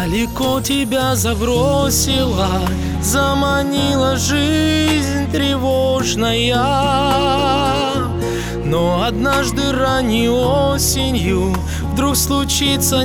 Далеко тебя забросила, заманила жизнь тревожная. Но однажды ранней осенью вдруг случится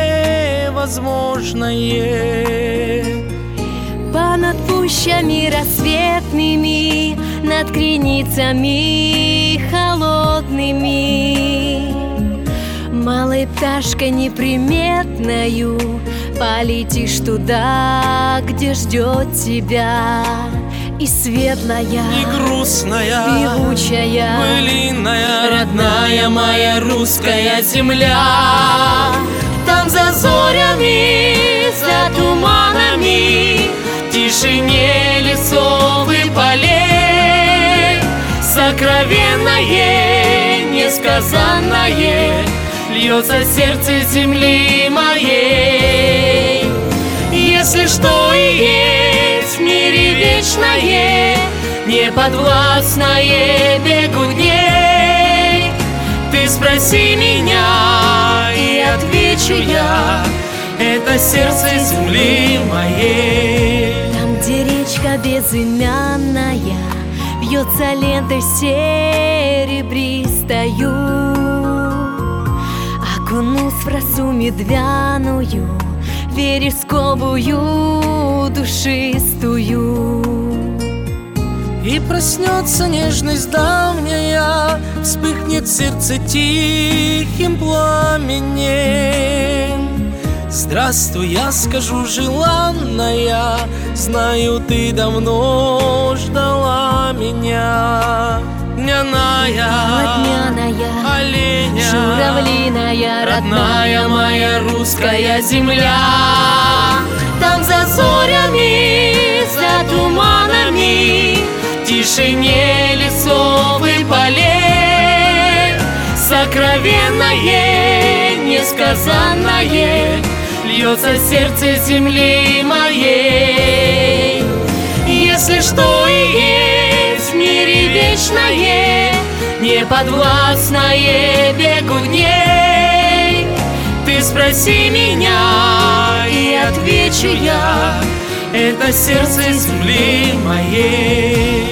невозможное. Понад пущами рассветными, над креницами холодными, малой пташкой неприметною полетишь туда, где ждет тебя. И светлая, и грустная, певучая, былинная, родная моя русская земля. Там за зорями, за туманами, в тишине лесов и полей, сокровенное, несказанное льется сердце земли моей. Если что и есть в мире вечное, неподвластное бегу дней, ты спроси меня, и отвечу я: это сердце земли моей. Там, где речка безымянная вьется лентой серебристою, окунусь в росу медвяную, вересковую душистую. И проснется нежность давняя, вспыхнет сердце тихим пламенем. Здравствуй, я скажу, желанная, знаю, ты давно ждала меня. Льняная, оленя, журавлиная, родная моя русская земля. Там за зорями, за туманами, в тишине лесов и полей, сокровенное, несказанное льется сердце земли моей. Если что и есть в мире вечное, неподвластное бегу дней, ты спроси меня, и отвечу я: это сердце земли моей.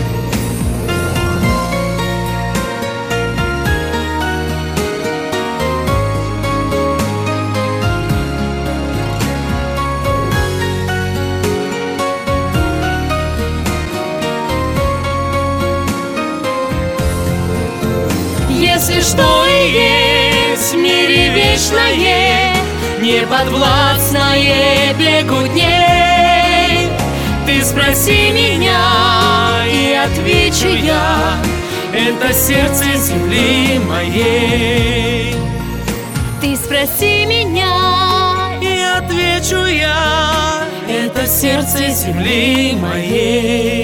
Если что и есть в мире вечное, неподвластное бегу дней, ты спроси меня, и отвечу я: это сердце земли моей. Ты спроси меня, и отвечу я: это сердце земли моей.